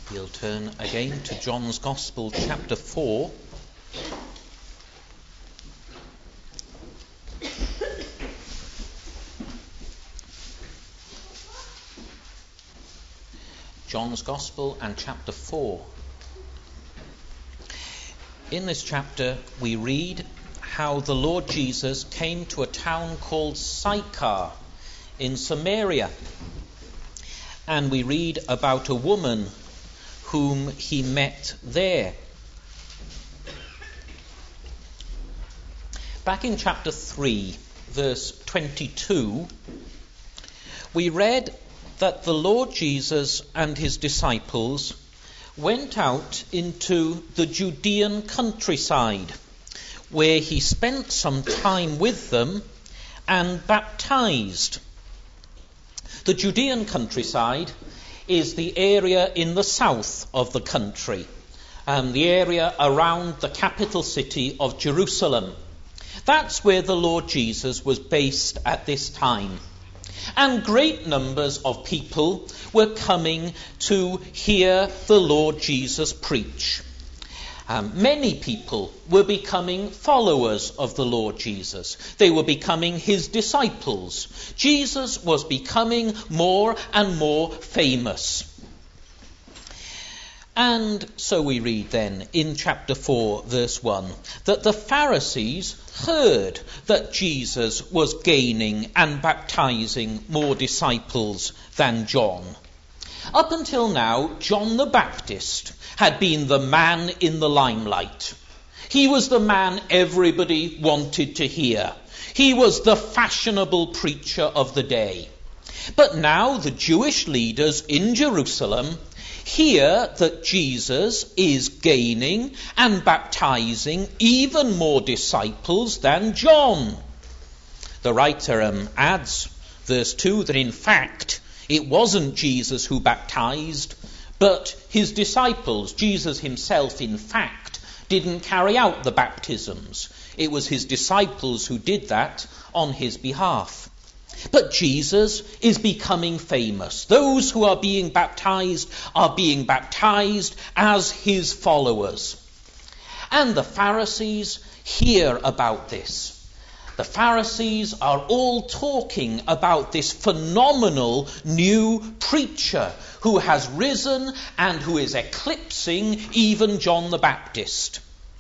We'll turn again to John's Gospel, chapter 4. John's Gospel and chapter 4. In this chapter we read how the Lord Jesus came to a town called Sychar in Samaria. And we read about a woman whom he met there. Back in chapter 3, verse 22, we read that the Lord Jesus and his disciples went out into the Judean countryside, where he spent some time with them and baptized. The Judean countryside is the area in the south of the country, the area around the capital city of Jerusalem. That's where the Lord Jesus was based at this time. And great numbers of people were coming to hear the Lord Jesus preach. Many people were becoming followers of the Lord Jesus. They were becoming his disciples. Jesus was becoming more and more famous. And so we read then in chapter 4, verse 1, that the Pharisees heard that Jesus was gaining and baptizing more disciples than John. Up until now, John the Baptist had been the man in the limelight. He was the man everybody wanted to hear. He was the fashionable preacher of the day. But now the Jewish leaders in Jerusalem hear that Jesus is gaining and baptizing even more disciples than John. The writer adds, verse 2, that in fact it wasn't Jesus who baptized, but his disciples. Jesus himself, in fact, didn't carry out the baptisms. It was his disciples who did that on his behalf. But Jesus is becoming famous. Those who are being baptized as his followers. And the Pharisees hear about this. The Pharisees are all talking about this phenomenal new preacher who has risen and who is eclipsing even John the Baptist.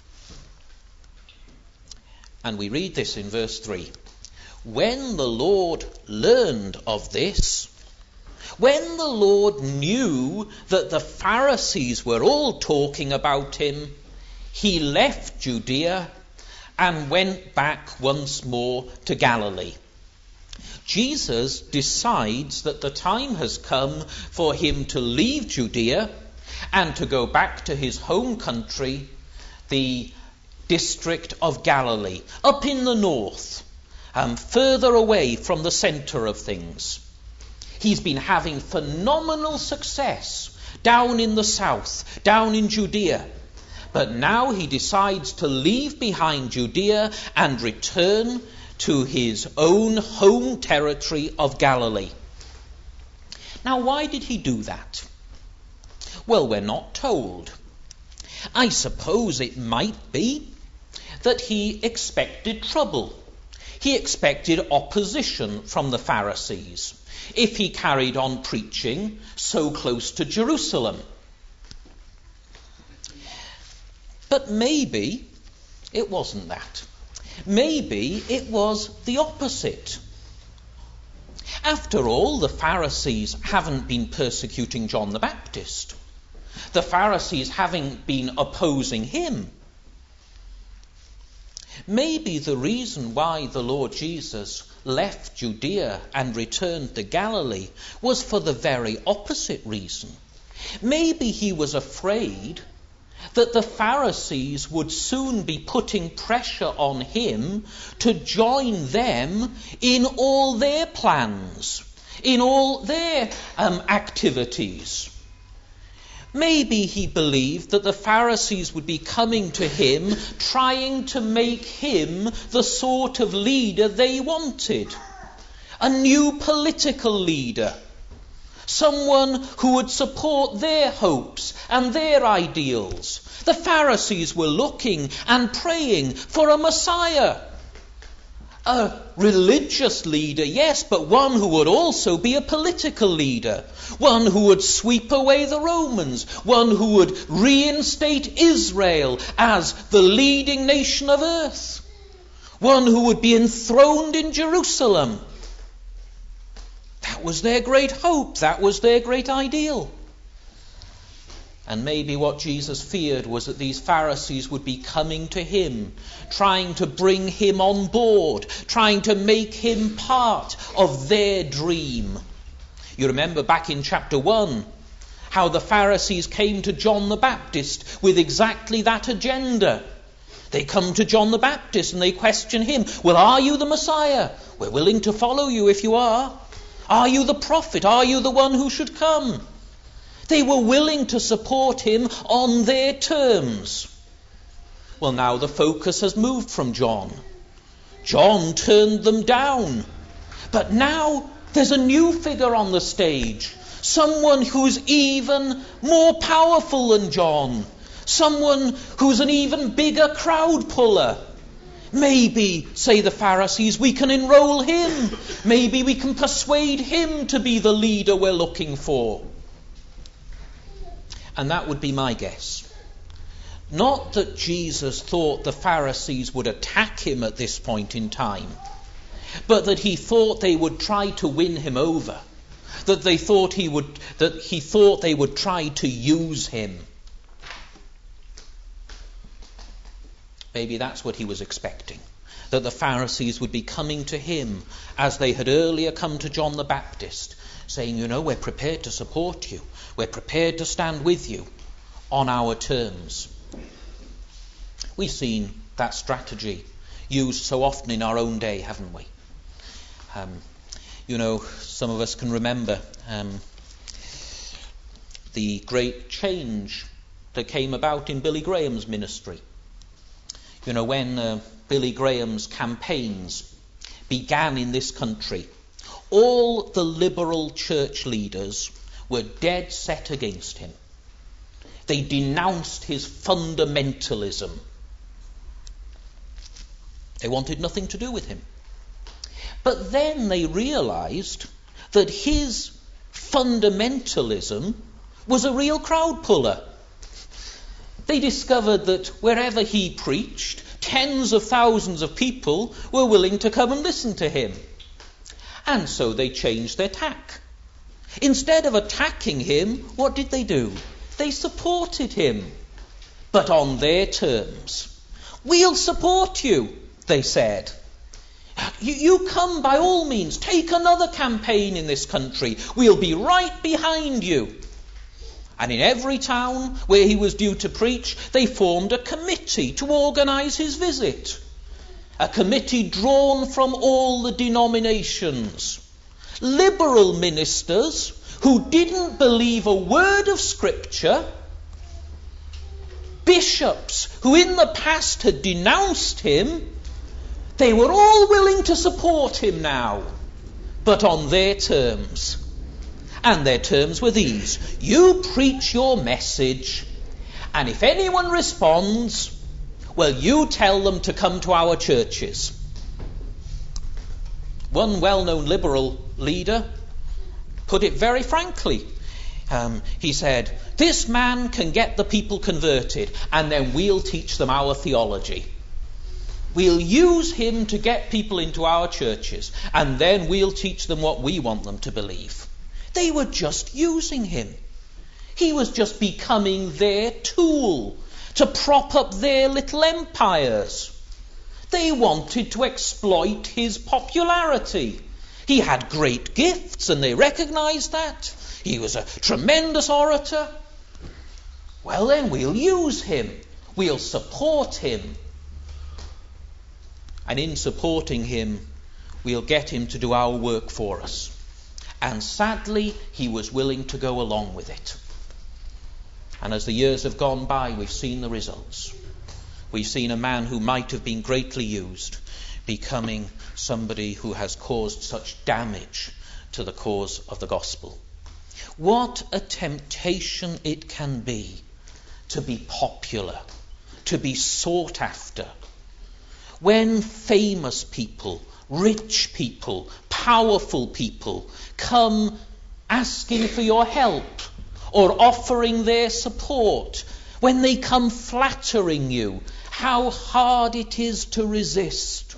And we read this in verse 3. When the Lord learned of this, when the Lord knew that the Pharisees were all talking about him, he left Judea and went back once more to Galilee. Jesus decides that the time has come for him to leave Judea and to go back to his home country, the district of Galilee, up in the north, further away from the centre of things. He's been having phenomenal success down in the south, down in Judea. But now he decides to leave behind Judea and return to his own home territory of Galilee. Now, why did he do that? Well, we're not told. I suppose it might be that he expected trouble. He expected opposition from the Pharisees if he carried on preaching so close to Jerusalem. But maybe it wasn't that. Maybe it was the opposite. After all, the Pharisees haven't been persecuting John the Baptist. The Pharisees haven't been opposing him. Maybe the reason why the Lord Jesus left Judea and returned to Galilee was for the very opposite reason. Maybe he was afraid that the Pharisees would soon be putting pressure on him to join them in all their plans, in all their activities. Maybe he believed that the Pharisees would be coming to him, trying to make him the sort of leader they wanted. A new political leader. someone who would support their hopes and their ideals. The Pharisees were looking and praying for a Messiah. A religious leader, yes, but one who would also be a political leader. One who would sweep away the Romans. One who would reinstate Israel as the leading nation of earth. One who would be enthroned in Jerusalem. That was their great hope. That was their great ideal. And maybe what Jesus feared was that these Pharisees would be coming to him, trying to bring him on board, trying to make him part of their dream. You remember back in chapter 1, how the Pharisees came to John the Baptist with exactly that agenda. They come to John the Baptist and they question him. Well, are you the Messiah? We're willing to follow you if you are. Are you the prophet? Are you the one who should come? They were willing to support him on their terms. Well, now the focus has moved from John. John turned them down. But now there's a new figure on the stage. Someone who's even more powerful than John. Someone who's an even bigger crowd puller. Maybe, say the Pharisees, we can enroll him. Maybe we can persuade him to be the leader we're looking for. And that would be my guess. Not that Jesus thought the Pharisees would attack him at this point in time, but that he thought they would try to win him over. That he thought they would try to use him. Maybe that's what he was expecting. That the Pharisees would be coming to him as they had earlier come to John the Baptist, saying, we're prepared to support you. We're prepared to stand with you on our terms. We've seen that strategy used so often in our own day, haven't we? Some of us can remember the great change that came about in Billy Graham's ministry. When Billy Graham's campaigns began in this country, all the liberal church leaders were dead set against him. They denounced his fundamentalism. They wanted nothing to do with him. But then they realized that his fundamentalism was a real crowd puller. They discovered that wherever he preached, tens of thousands of people were willing to come and listen to him. And so they changed their tack. Instead of attacking him, what did they do? They supported him, but on their terms. We'll support you, they said. You come by all means, take another campaign in this country. We'll be right behind you. And in every town where he was due to preach, they formed a committee to organise his visit. A committee drawn from all the denominations. Liberal ministers who didn't believe a word of Scripture. Bishops who in the past had denounced him. They were all willing to support him now, but on their terms. And their terms were these: you preach your message, and if anyone responds, well, you tell them to come to our churches. One well-known liberal leader put it very frankly. He said, this man can get the people converted, and then we'll teach them our theology. We'll use him to get people into our churches, and then we'll teach them what we want them to believe. They were just using him. He was just becoming their tool to prop up their little empires. They wanted to exploit his popularity. He had great gifts, and they recognized that. He was a tremendous orator. Well, then we'll use him. We'll support him. And in supporting him, we'll get him to do our work for us. And sadly, he was willing to go along with it. And as the years have gone by, we've seen the results. We've seen a man who might have been greatly used becoming somebody who has caused such damage to the cause of the gospel. What a temptation it can be to be popular, to be sought after. When famous people, rich people, powerful people come asking for your help or offering their support, when they come flattering you, how hard it is to resist.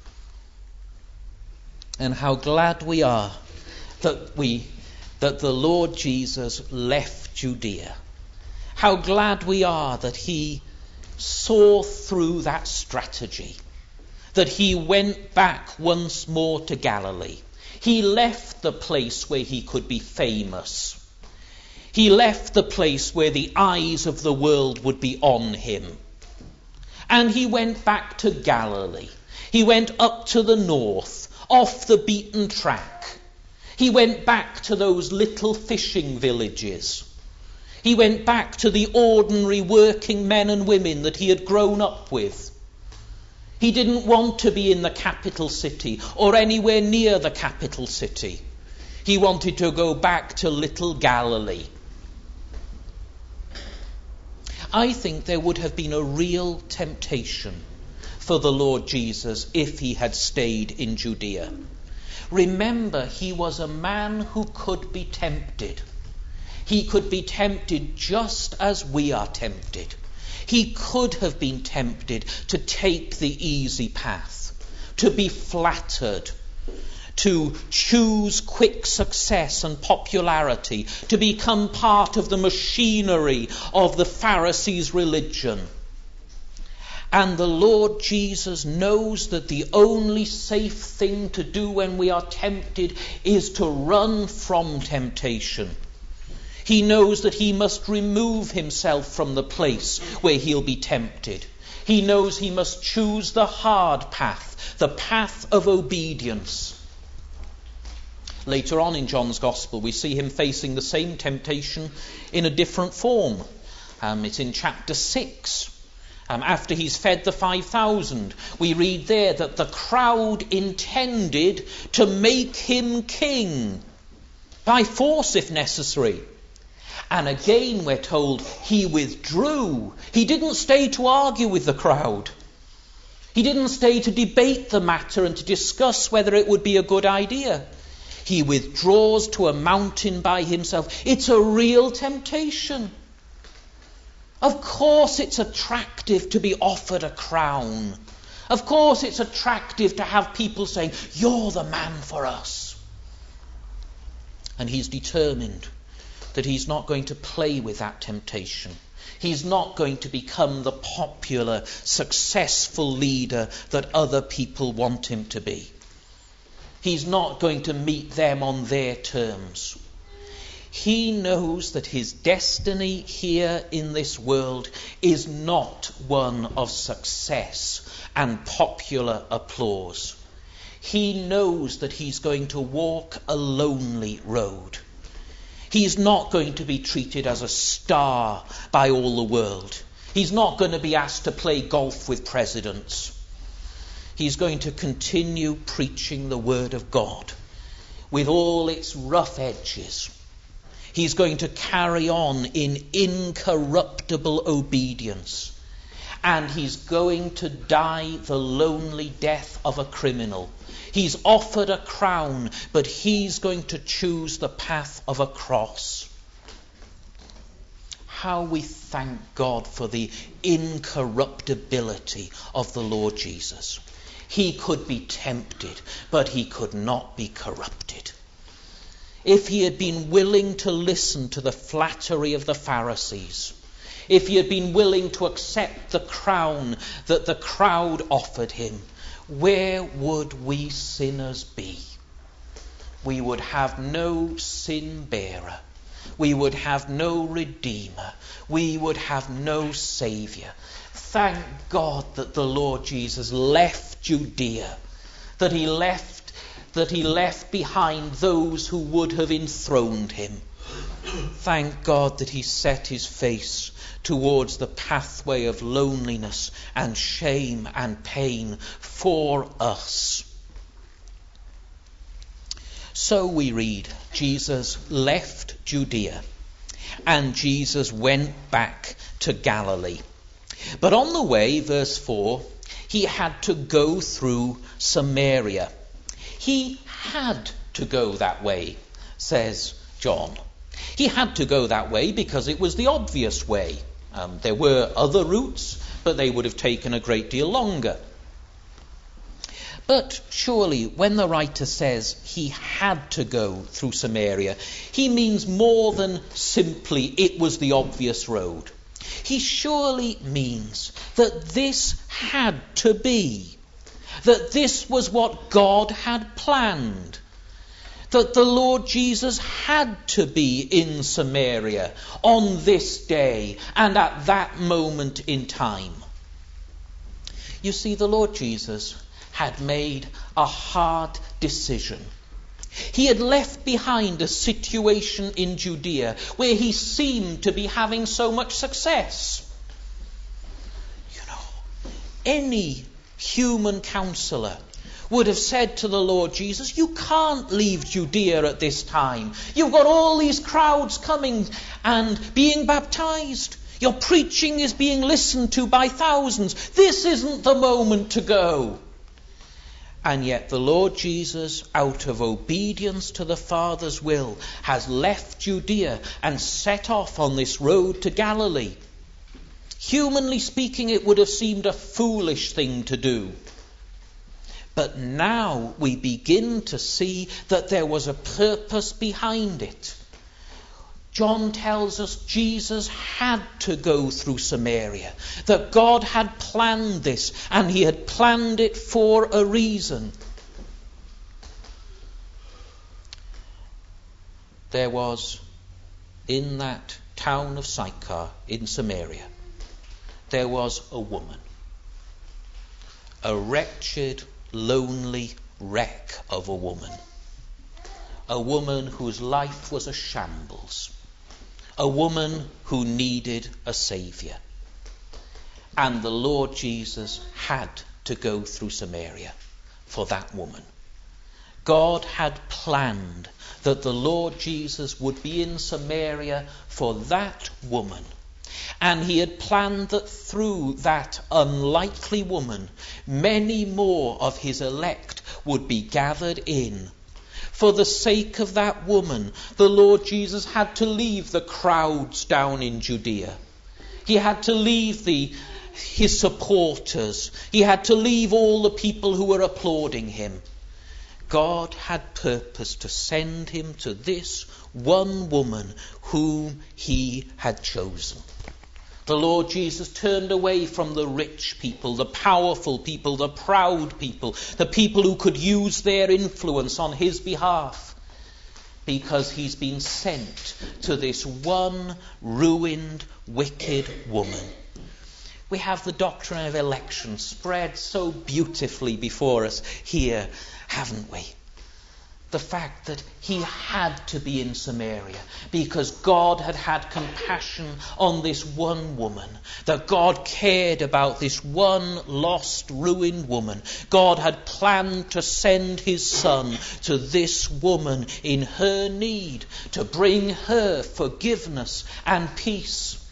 And how glad we are that the Lord Jesus left Judea. How glad we are that he saw through that strategy, that he went back once more to Galilee. He left the place where he could be famous. He left the place where the eyes of the world would be on him. And he went back to Galilee. He went up to the north, off the beaten track. He went back to those little fishing villages. He went back to the ordinary working men and women that he had grown up with. He didn't want to be in the capital city or anywhere near the capital city. He wanted to go back to little Galilee. I think there would have been a real temptation for the Lord Jesus if he had stayed in Judea. Remember, he was a man who could be tempted. He could be tempted just as we are tempted. He could have been tempted to take the easy path, to be flattered, to choose quick success and popularity, to become part of the machinery of the Pharisees' religion. And the Lord Jesus knows that the only safe thing to do when we are tempted is to run from temptation. He knows that he must remove himself from the place where he'll be tempted. He knows he must choose the hard path, the path of obedience. Later on in John's Gospel, we see him facing the same temptation in a different form. It's in chapter 6. After he's fed the 5,000, we read there that the crowd intended to make him king, by force if necessary. And again we're told he withdrew. He didn't stay to argue with the crowd. He didn't stay to debate the matter and to discuss whether it would be a good idea. He withdraws to a mountain by himself. It's a real temptation. Of course it's attractive to be offered a crown. Of course it's attractive to have people saying, "You're the man for us." And he's determined that he's not going to play with that temptation. He's not going to become the popular, successful leader that other people want him to be. He's not going to meet them on their terms. He knows that his destiny here in this world is not one of success and popular applause. He knows that he's going to walk a lonely road. He's not going to be treated as a star by all the world. He's not going to be asked to play golf with presidents. He's going to continue preaching the word of God with all its rough edges. He's going to carry on in incorruptible obedience. And he's going to die the lonely death of a criminal. He's offered a crown, but he's going to choose the path of a cross. How we thank God for the incorruptibility of the Lord Jesus. He could be tempted, but he could not be corrupted. If he had been willing to listen to the flattery of the Pharisees, if he had been willing to accept the crown that the crowd offered him, where would we sinners be? We would have no sin bearer. We would have no redeemer. We would have no saviour. Thank God that the Lord Jesus left Judea, that he left behind those who would have enthroned him. Thank God that he set his face towards the pathway of loneliness and shame and pain for us. So we read, Jesus left Judea and Jesus went back to Galilee. But on the way, verse 4, he had to go through Samaria. He had to go that way, says John. He had to go that way because it was the obvious way. There were other routes, but they would have taken a great deal longer. But surely when the writer says he had to go through Samaria, he means more than simply it was the obvious road. He surely means that this had to be, that this was what God had planned, that the Lord Jesus had to be in Samaria on this day and at that moment in time. You see, the Lord Jesus had made a hard decision. He had left behind a situation in Judea where he seemed to be having so much success. You know, any human counselor would have said to the Lord Jesus, you can't leave Judea at this time. You've got all these crowds coming and being baptized. Your preaching is being listened to by thousands. This isn't the moment to go. And yet the Lord Jesus, out of obedience to the Father's will, has left Judea and set off on this road to Galilee. Humanly speaking, it would have seemed a foolish thing to do. But now we begin to see that there was a purpose behind it. John tells us Jesus had to go through Samaria, that God had planned this, and he had planned it for a reason. There was, in that town of Sychar in Samaria, there was a woman, a wretched, lonely wreck of a woman whose life was a shambles, a woman who needed a saviour. And the Lord Jesus had to go through Samaria for that woman. God had planned that the Lord Jesus would be in Samaria for that woman. And he had planned that through that unlikely woman, many more of his elect would be gathered in. For the sake of that woman, the Lord Jesus had to leave the crowds down in Judea. He had to leave his supporters. He had to leave all the people who were applauding him. God had purposed to send him to this one woman whom he had chosen. The Lord Jesus turned away from the rich people, the powerful people, the proud people, the people who could use their influence on his behalf, because he's been sent to this one ruined, wicked woman. We have the doctrine of election spread so beautifully before us here, haven't we? The fact that he had to be in Samaria because God had had compassion on this one woman, that God cared about this one lost, ruined woman. God had planned to send his Son to this woman in her need, to bring her forgiveness and peace.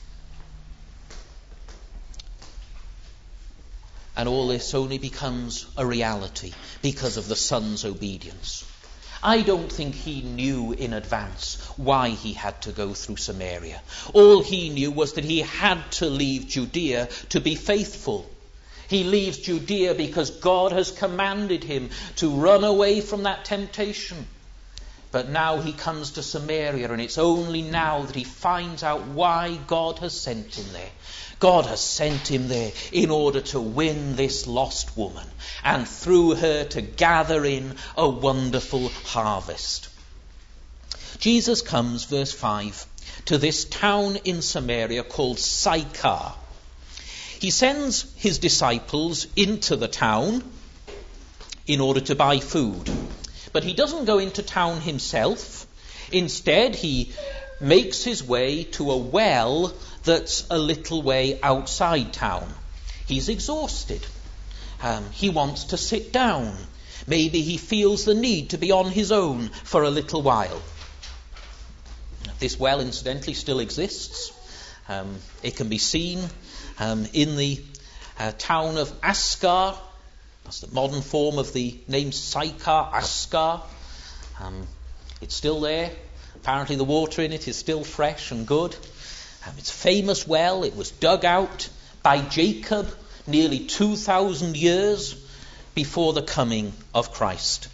And all this only becomes a reality because of the Son's obedience. I don't think he knew in advance why he had to go through Samaria. All he knew was that he had to leave Judea to be faithful. He leaves Judea because God has commanded him to run away from that temptation. But now he comes to Samaria, and it's only now that he finds out why God has sent him there. God has sent him there in order to win this lost woman, and through her to gather in a wonderful harvest. Jesus comes, verse 5, to this town in Samaria called Sychar. He sends his disciples into the town in order to buy food. But he doesn't go into town himself. Instead, he makes his way to a well that's a little way outside town. He's exhausted. He wants to sit down Maybe he feels the need to be on his own for a little while. This well, incidentally, still exists. It can be seen in the town of Askar. That's the modern form of the name Sychar, Askar. It's still there. Apparently the water in it is still fresh and good. It's a famous well. It was dug out by Jacob nearly 2,000 years before the coming of Christ.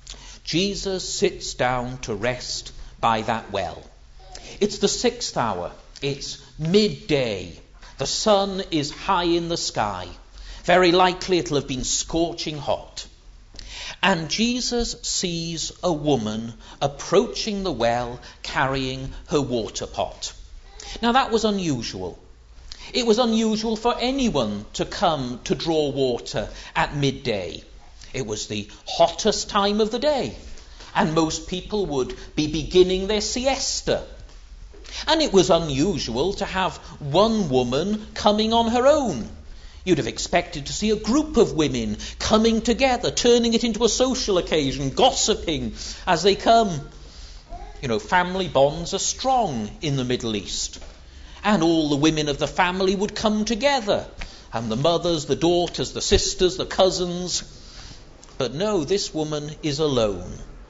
Jesus sits down to rest by that well. It's the 6th hour. It's midday. The sun is high in the sky. Very likely it'll have been scorching hot. And Jesus sees a woman approaching the well carrying her water pot. Now that was unusual. It was unusual for anyone to come to draw water at midday. It was the hottest time of the day, and most people would be beginning their siesta. And it was unusual to have one woman coming on her own. You'd have expected to see a group of women coming together, turning it into a social occasion, gossiping as they come. You know, family bonds are strong in the Middle East. And all the women of the family would come together. And the mothers, the daughters, the sisters, the cousins. But no, this woman is alone.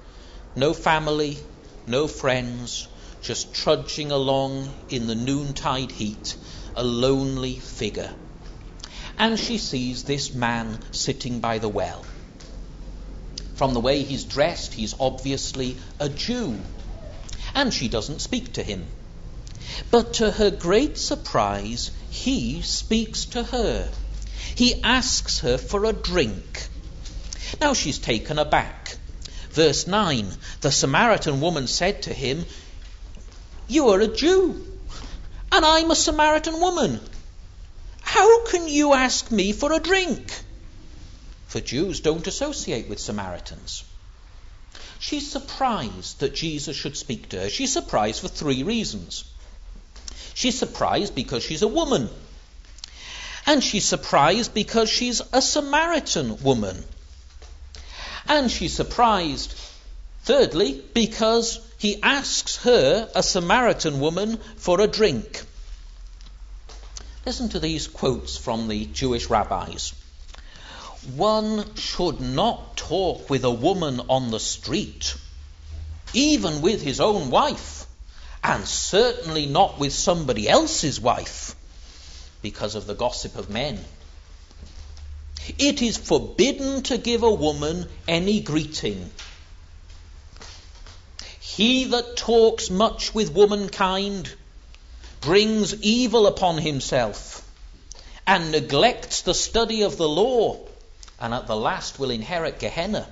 No family, no friends, just trudging along in the noontide heat, a lonely figure. And she sees this man sitting by the well. From the way he's dressed, he's obviously a Jew. And she doesn't speak to him. But to her great surprise, he speaks to her. He asks her for a drink. Now she's taken aback. Verse 9, the Samaritan woman said to him, "You are a Jew, and I'm a Samaritan woman. How can you ask me for a drink?" For Jews don't associate with Samaritans. She's surprised that Jesus should speak to her. She's surprised for 3 reasons. She's surprised because she's a woman. And she's surprised because she's a Samaritan woman. And she's surprised, thirdly, because he asks her, a Samaritan woman, for a drink. Listen to these quotes from the Jewish rabbis. One should not talk with a woman on the street, even with his own wife, and certainly not with somebody else's wife, because of the gossip of men. It is forbidden to give a woman any greeting. He that talks much with womankind brings evil upon himself, and neglects the study of the law, and at the last will inherit Gehenna.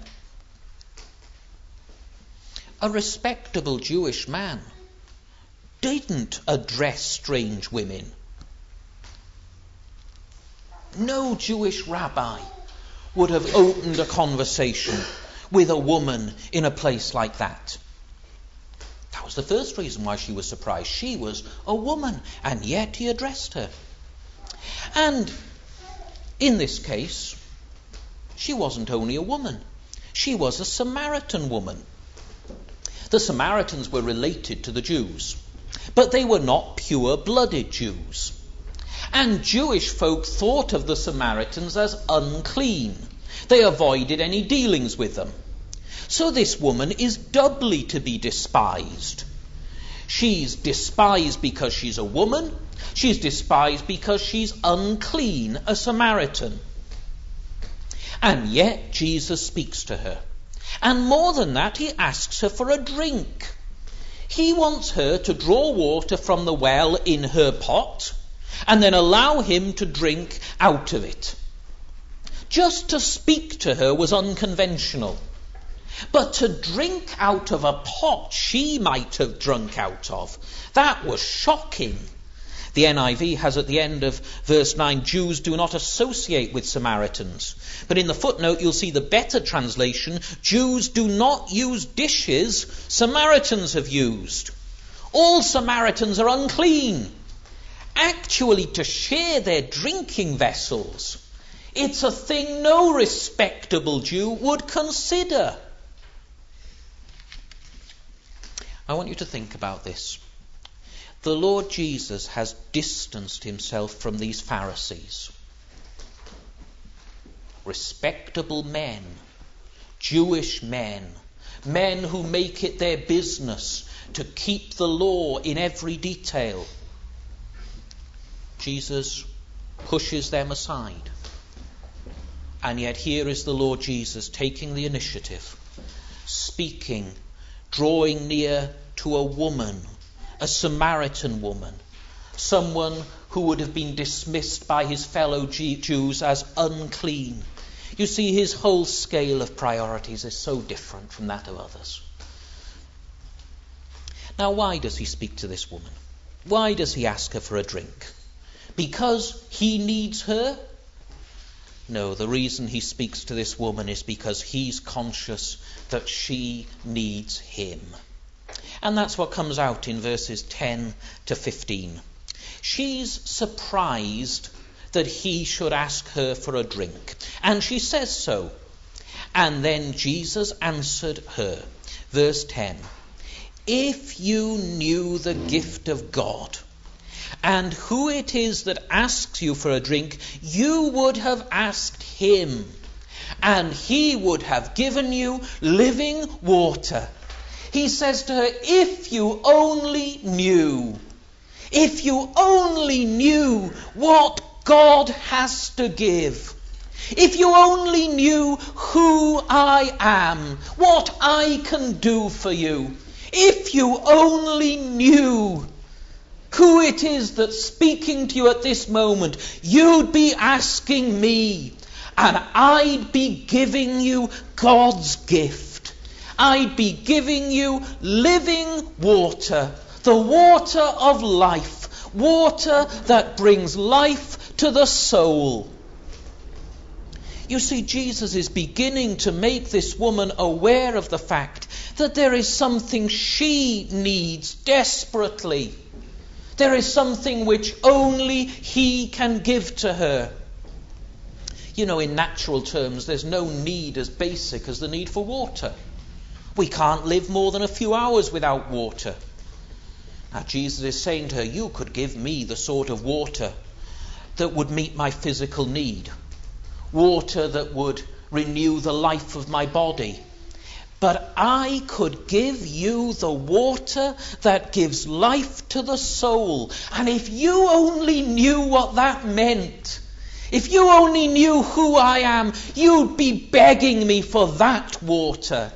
A respectable Jewish man didn't address strange women. No Jewish rabbi would have opened a conversation with a woman in a place like that. That was the first reason why she was surprised. She was a woman, and yet he addressed her. And in this case, she wasn't only a woman. She was a Samaritan woman. The Samaritans were related to the Jews, but they were not pure-blooded Jews. And Jewish folk thought of the Samaritans as unclean. They avoided any dealings with them. So this woman is doubly to be despised. She's despised because she's a woman. She's despised because she's unclean, a Samaritan. And yet Jesus speaks to her. And more than that, he asks her for a drink. He wants her to draw water from the well in her pot, and then allow him to drink out of it. Just to speak to her was unconventional. But to drink out of a pot she might have drunk out of, that was shocking. The NIV has at the end of verse 9, Jews do not associate with Samaritans. But in the footnote you'll see the better translation, Jews do not use dishes Samaritans have used. All Samaritans are unclean. Actually, to share their drinking vessels It's a thing no respectable Jew would consider. I want you to think about this. The Lord Jesus has distanced himself from these Pharisees. Respectable men, Jewish men, men who make it their business to keep the law in every detail. Jesus pushes them aside. And yet here is the Lord Jesus taking the initiative, speaking, drawing near to a woman, a Samaritan woman, someone who would have been dismissed by his fellow Jews as unclean. You see, his whole scale of priorities is so different from that of others. Now, why does he speak to this woman? Why does he ask her for a drink? Because he needs her? No, the reason he speaks to this woman is because he's conscious that she needs him. And that's what comes out in verses 10 to 15. She's surprised that he should ask her for a drink, and she says so. And then Jesus answered her, verse 10, "If you knew the gift of God, and who it is that asks you for a drink, you would have asked him, and he would have given you living water." He says to her, if you only knew what God has to give, if you only knew who I am, what I can do for you, if you only knew who it is that's speaking to you at this moment, you'd be asking me, and I'd be giving you God's gift. I'd be giving you living water, the water of life, water that brings life to the soul. You see, Jesus is beginning to make this woman aware of the fact that there is something she needs desperately. There is something which only he can give to her. You know, in natural terms, there's no need as basic as the need for water. We can't live more than a few hours without water. Now, Jesus is saying to her, you could give me the sort of water that would meet my physical need. Water that would renew the life of my body. But I could give you the water that gives life to the soul. And if you only knew what that meant, if you only knew who I am, you'd be begging me for that water.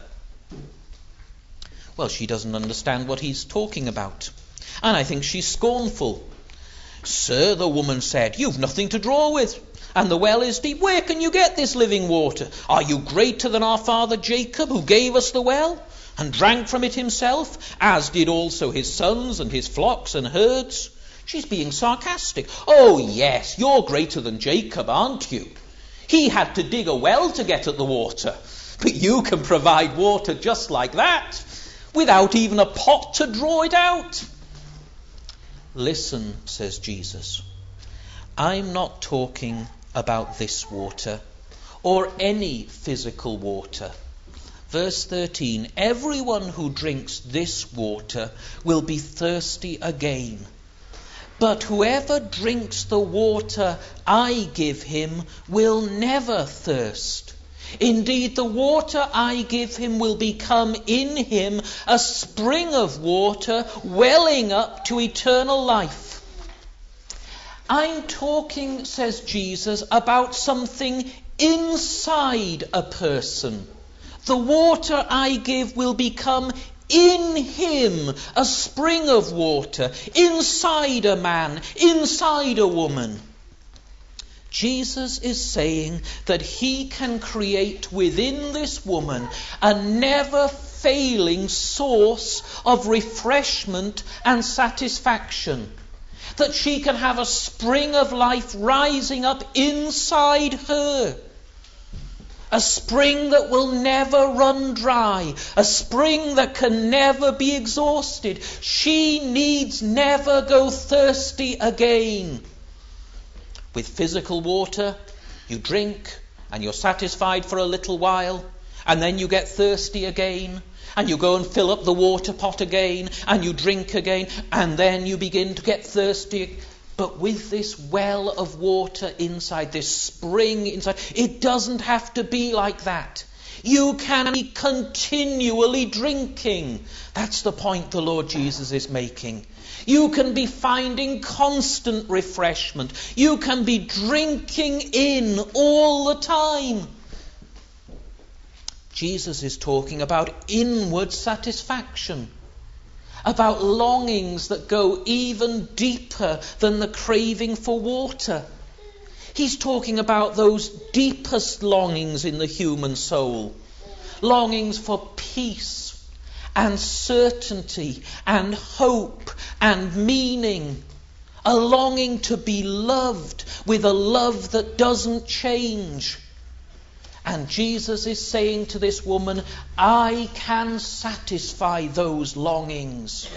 Well, she doesn't understand what he's talking about. And I think she's scornful. Sir, the woman said, you've nothing to draw with, and the well is deep. Where can you get this living water? Are you greater than our father Jacob, who gave us the well, and drank from it himself, as did also his sons and his flocks and herds? She's being sarcastic. Oh yes, you're greater than Jacob, aren't you? He had to dig a well to get at the water. But you can provide water just like that, without even a pot to draw it out. Listen, says Jesus, I'm not talking about this water or any physical water. Verse 13, everyone who drinks this water will be thirsty again. But whoever drinks the water I give him will never thirst. Indeed, the water I give him will become in him a spring of water welling up to eternal life. I'm talking, says Jesus, about something inside a person. The water I give will become in him a spring of water, inside a man, inside a woman. Jesus is saying that he can create within this woman a never-failing source of refreshment and satisfaction. That she can have a spring of life rising up inside her. A spring that will never run dry. A spring that can never be exhausted. She needs never go thirsty again. With physical water, You drink and you're satisfied for a little while, and then you get thirsty again, and you go and fill up the water pot again, and you drink again, and then you begin to get thirsty. But with this well of water inside, this spring inside, it doesn't have to be like that. You can be continually drinking. That's the point the Lord Jesus is making. You can be finding constant refreshment. You can be drinking in all the time. Jesus is talking about inward satisfaction, about longings that go even deeper than the craving for water. He's talking about those deepest longings in the human soul. Longings for peace and certainty and hope and meaning. A longing to be loved with a love that doesn't change. And Jesus is saying to this woman, I can satisfy those longings.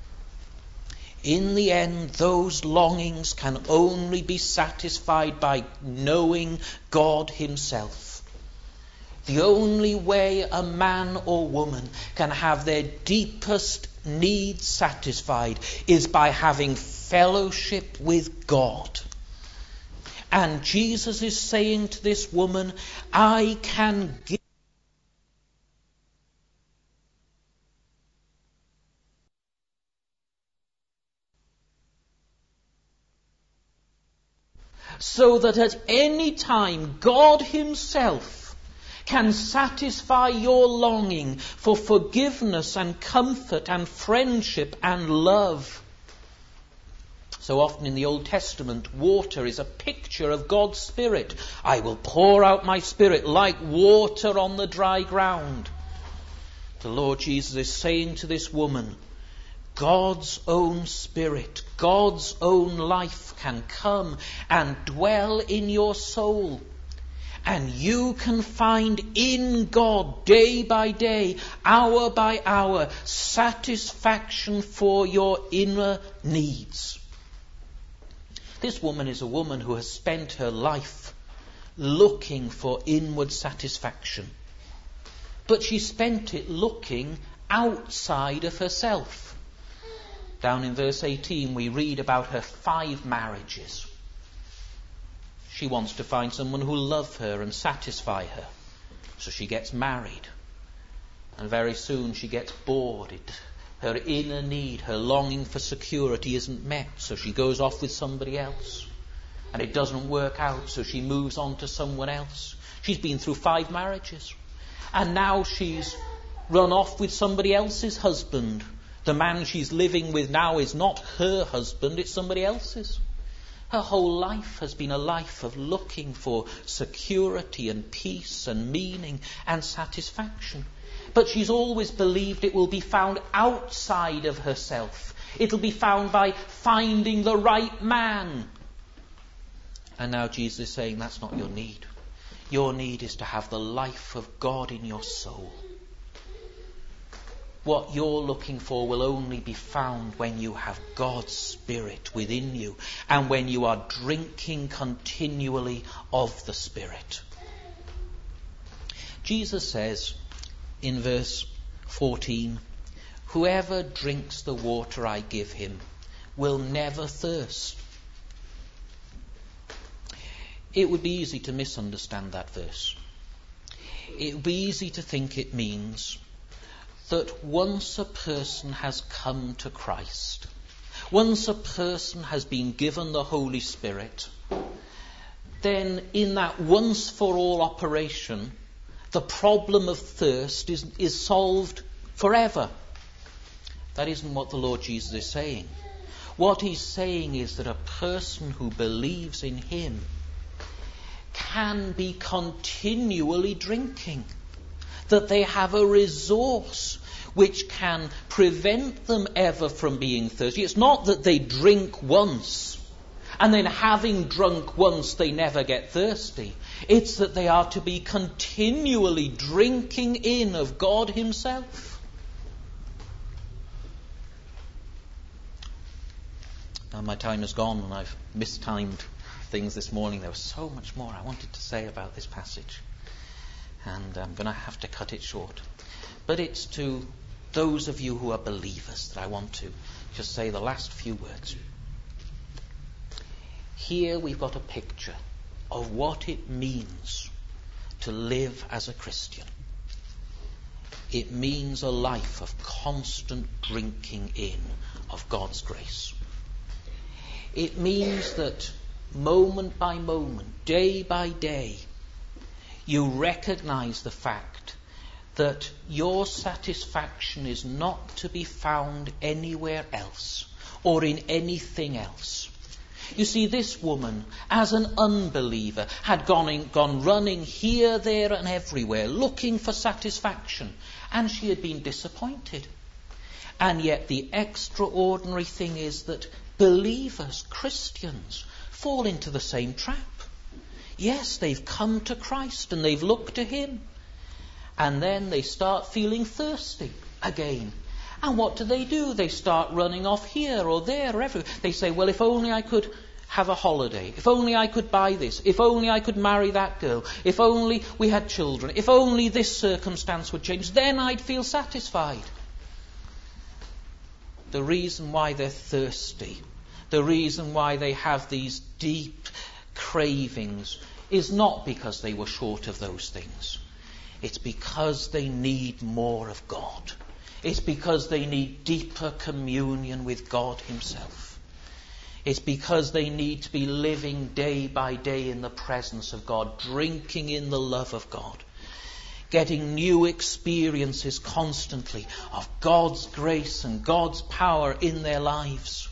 In the end, those longings can only be satisfied by knowing God himself. The only way a man or woman can have their deepest needs satisfied is by having fellowship with God. And Jesus is saying to this woman, I can give so that at any time God himself can satisfy your longing for forgiveness and comfort and friendship and love. So often in the Old Testament, water is a picture of God's Spirit. I will pour out my Spirit like water on the dry ground. The Lord Jesus is saying to this woman, God's own Spirit, God's own life can come and dwell in your soul. And you can find in God, day by day, hour by hour, satisfaction for your inner needs. This woman is a woman who has spent her life looking for inward satisfaction. But she spent it looking outside of herself. Down in verse 18 we read about her 5 marriages. She wants to find someone who will love her and satisfy her. So she gets married. And very soon she gets bored. Her inner need, her longing for security isn't met, so she goes off with somebody else. And it doesn't work out, so she moves on to someone else. She's been through 5 marriages. And now she's run off with somebody else's husband. The man she's living with now is not her husband, it's somebody else's. Her whole life has been a life of looking for security and peace and meaning and satisfaction. But she's always believed it will be found outside of herself. It'll be found by finding the right man. And now Jesus is saying that's not your need. Your need is to have the life of God in your soul. What you're looking for will only be found when you have God's Spirit within you and when you are drinking continually of the Spirit. Jesus says in verse 14, whoever drinks the water I give him will never thirst. It would be easy to misunderstand that verse. It would be easy to think it means that once a person has come to Christ, once a person has been given the Holy Spirit, then in that once for all operation, the problem of thirst is solved forever. That isn't what the Lord Jesus is saying. What he's saying is that a person who believes in him can be continually drinking, that they have a resource which can prevent them ever from being thirsty. It's not that they drink once and then having drunk once they never get thirsty. It's that they are to be continually drinking in of God himself. Now my time has gone and I've mistimed things this morning. There was so much more I wanted to say about this passage, and I'm going to have to cut it short. But it's to those of you who are believers that I want to just say the last few words. Here we've got a picture of what it means to live as a Christian. It means a life of constant drinking in of God's grace. It means that moment by moment, day by day, you recognize the fact that your satisfaction is not to be found anywhere else or in anything else. You see, this woman, as an unbeliever, had gone running here, there and everywhere, looking for satisfaction, and she had been disappointed. And yet the extraordinary thing is that believers, Christians, fall into the same trap. Yes, they've come to Christ and they've looked to him. And then they start feeling thirsty again. And what do? They start running off here or there or everywhere. They say, well, if only I could have a holiday. If only I could buy this. If only I could marry that girl. If only we had children. If only this circumstance would change. Then I'd feel satisfied. The reason why they're thirsty, the reason why they have these deep cravings is not because they were short of those things. It's because they need more of God. It's because they need deeper communion with God himself. It's because they need to be living day by day in the presence of God, drinking in the love of God, getting new experiences constantly of God's grace and God's power in their lives.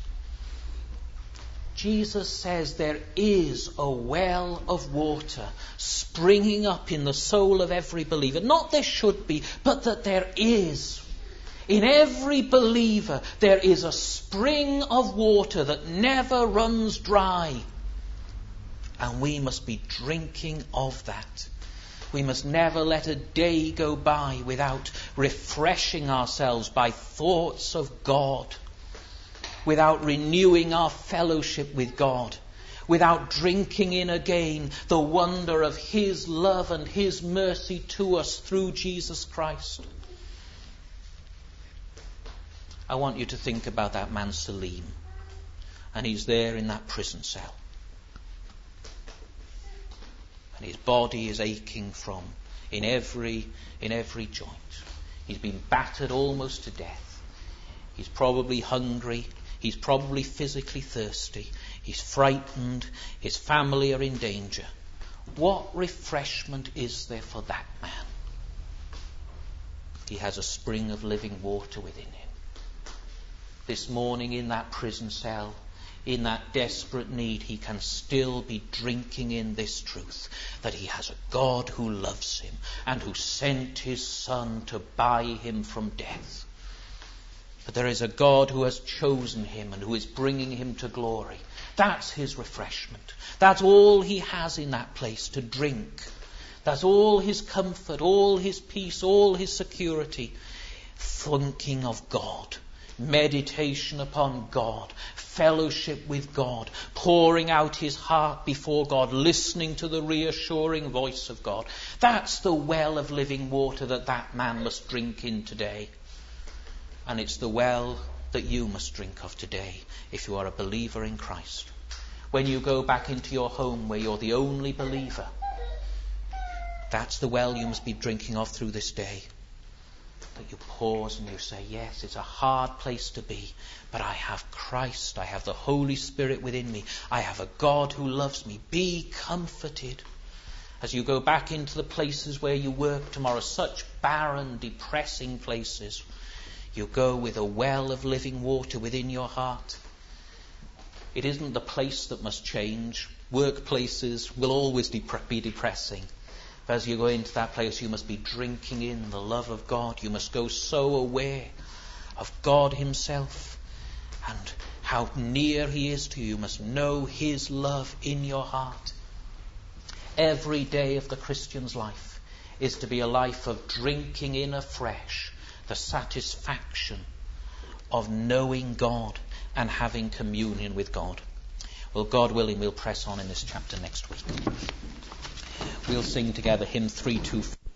Jesus says there is a well of water springing up in the soul of every believer. Not there should be, but that there is. In every believer there is a spring of water that never runs dry. And we must be drinking of that. We must never let a day go by without refreshing ourselves by thoughts of God, without renewing our fellowship with God, without drinking in again the wonder of his love and his mercy to us through Jesus Christ. I want you to think about that man Salim, and he's there in that prison cell. And his body is aching in every joint. He's been battered almost to death. He's probably hungry. He's probably physically thirsty. He's frightened. His family are in danger. What refreshment is there for that man? He has a spring of living water within him. This morning in that prison cell, in that desperate need, he can still be drinking in this truth, that he has a God who loves him and who sent his Son to buy him from death. But there is a God who has chosen him and who is bringing him to glory. That's his refreshment. That's all he has in that place to drink. That's all his comfort, all his peace, all his security. Thinking of God. Meditation upon God, fellowship with God, pouring out his heart before God, listening to the reassuring voice of God. That's the well of living water that man must drink in today. And it's the well that you must drink of today if you are a believer in Christ. When you go back into your home where you're the only believer, that's the well you must be drinking of through this day. That you pause and you say, yes, it's a hard place to be, but I have Christ, I have the Holy Spirit within me, I have a God who loves me. Be comforted. As you go back into the places where you work tomorrow, such barren, depressing places, you go with a well of living water within your heart. It isn't the place that must change. Workplaces will always be depressing. As you go into that place, you must be drinking in the love of God. You must go so aware of God himself and how near he is to you. You must know his love in your heart. Every day of the Christian's life is to be a life of drinking in afresh the satisfaction of knowing God and having communion with God. Well, God willing, we'll press on in this chapter next week. We'll sing together hymn 324.